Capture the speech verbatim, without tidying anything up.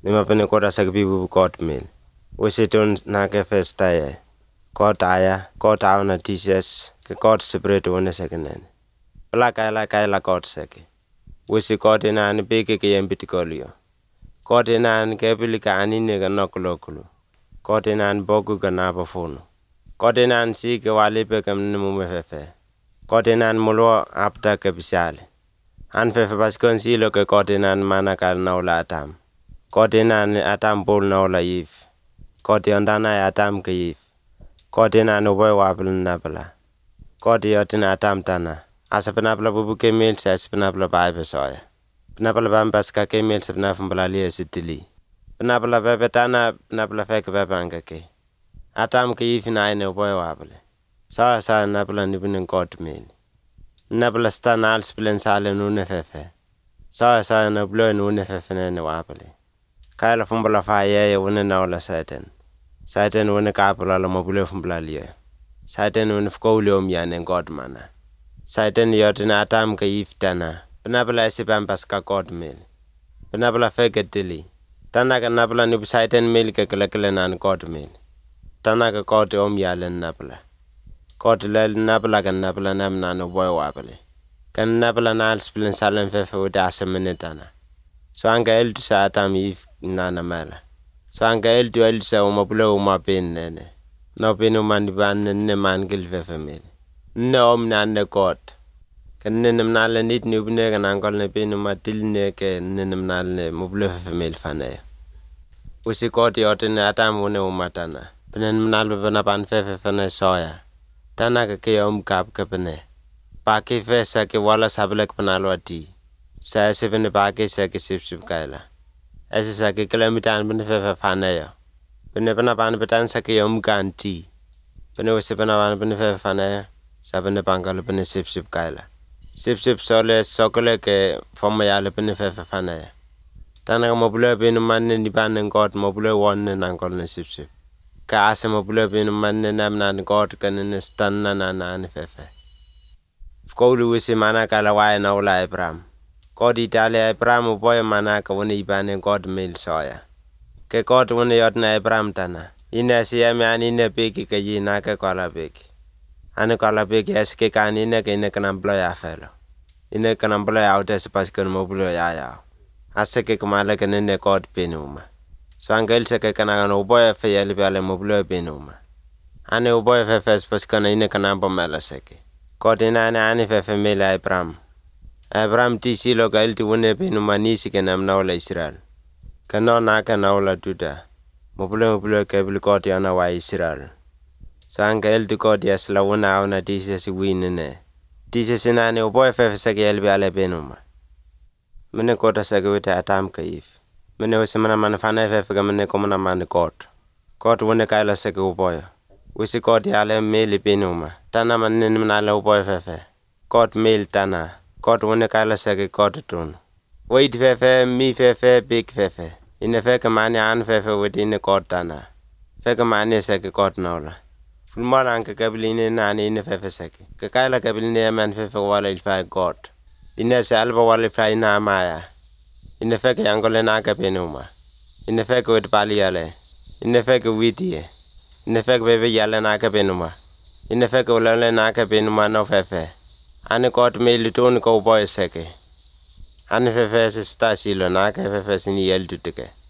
Nima pene kota sakbibu kot mil. Wesiton na ke festaye. Kot aya, kot auna tises, ke kot separate one second. La kaila kaila kot seki. Wesi kot ina ni beke ke yembitikolio. Kot ina ni kepilika anine ka nokulokulu. Kot ina ni bogu ka nabafuno. Kot ina ni si ke walipe ke mnimume fefe. Kot ina ni mulwa apta ke bisale. An fefe basikon silo ke kot ina ni manakal naula atam. Kot ina ni atam bol naula yif. Kot yondana ya atam ke yif. Kot ina ni uboy wapil napala. Kot yotina atam tana. Asa penapla bubu ke mil sa asa penapla baibe soya. Penapla bambas ka ke mil sa penapla liya sitili. Penapla bebe tana penapla feke bebe angake. Atam ke yif na ine uboy wapile. Soya soya napala nipinin kot mil. Napala sta na alspilen sale nune fefe. Soya soya naplo nune fefe nene wapile. Kaila fumbala fa yeye wune naula saiten. Saiten wune kapula la mabule fumbala liya. Saiten wune fkouli omyane god mana. Saiten yotina atam ka yif tana. Penapla esi bambas ka god mil. Penapla feke tili. Tana ka napala nipu saiten mil ke kelekele nan god mil. Tana ka god omyale napala. God lel napala ka napala nam nanu boy wapile. Kan napala na alspilen salen fefe wute asemene tana. So anka eltu sa atam yif nana mela. So anka eltu eltu sa umabule umapin nene. No pinu maniban nene mangil fefe mil. Nne om nane god. Kan nene mnale nit ni ubne kan angkol ne pinu matil ne ke nene mnale mabule fefe mil fane. Usi god yotine atam wune umatana. Penen mnale penapan fefe fane soya. Tana ke ke om kap ke pene. Pake fesa ke wala sablek penalo ati. Sa ese pene pake sa ke sip sip kaila. Ese sa ke kilamitan pene fefe fane yo. Pene penapan petan sa ke om kanti. Pene wese penapan pene fefe fane yo. Sa pene pangkalo pene sip sip kaila. Sip sip sole sokole ke foma yale pene fefe fane yo. Tana ka mabule pene manne nipan god mabule wanne nangkol ne sip sip. Ka ase mabule pene manne nam nan god kanene stan na na na ne fefe. Fkoulu wese manaka la wae na ula Abraham. God Italia Abraham uboy manaka wune ibane god mil soya. Ke god wune yotna Abraham tana. Ine siyame anine peki ke yina ke kola peki. Ane kola peki eske ka anine ke ine kanamblo ya felo. Ine kanamblo ya ute sepaskan mobulo ya ya. Ase ke kumala ke nene god penuma. So angel se ke kanagan uboy fe yeli pale mobulo penuma. Ane uboy fe fe sepaskan ine kanambo mela seke. God ina ane ane fefe mele Abraham. Abraham ti silo ka ilti wune pinu manisi ke nam naula Israel. Kano naka naula tuta. Mopule mopule kebili God yana wa Israel. Sanga ilti God yasla wuna auna tisi si winene. Tisi sinane uboy fefe seke yelbi ale penuma. Mene kota seke wite atam ka if. Mene wese mana manafana fefe ka mene komana mani God. God wune kaila seke uboy. Wisi God yale mele penuma. Tana manene manale uboy fefe. God male tana. God wune kaila seke God tunu. Wait fefe, mi fefe, big fefe. Ine feke mani an fefe wite ine God tana. Feke mani seke God naula. Fulmora anke kabiline nani ine fefe seke. Ke kaila kabiline yaman fefe wala ilfai God. Ine se alba wala ilfai na amaya. Ine feke yangole na ke penuma. Ine feke wite pali yale. Ine feke witie. Ine feke bebe yale na ke penuma. Ine feke ulele na ke penuma no fefe. Ane God mele tonu ko boy seke. Ane fefe se sta silo na ke fefe sini yel tutike.